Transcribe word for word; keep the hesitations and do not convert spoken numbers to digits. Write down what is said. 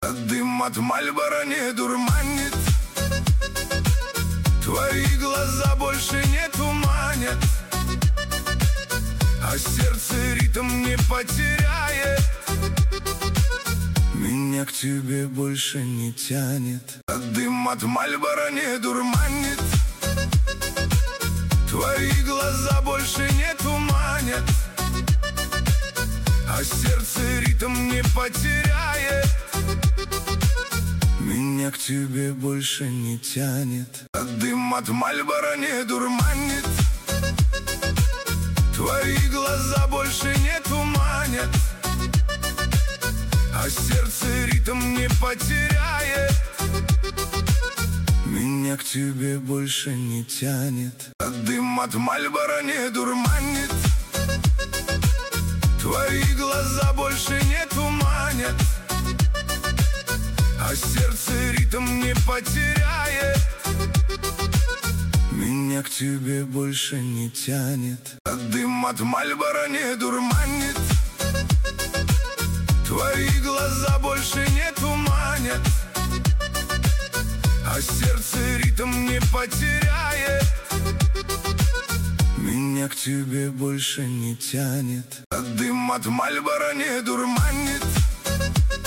А дым от Мальбора не дурманит. Твои глаза больше не туманят, а сердце ритм не потеряет. Меня к тебе больше не тянет. А дым от Мальбора не дурманит. Твои глаза больше не туманят, а сердце ритм не потеряет. Меня к тебе больше не тянет. А дым от Мальбора не дурманит. Твои глаза больше не туманят, а сердце ритм не потеряет. Меня к тебе больше не тянет. А дым от Мальбора не дурманит. Твои глаза больше не туманят, а сердце ритм не потеряет. Меня к тебе больше не тянет. А дым от Мальбора не дурманит. Твои глаза больше не туманят, а сердце ритм не потеряет. Меня к тебе больше не тянет. А дым от Мальбора не дурманит.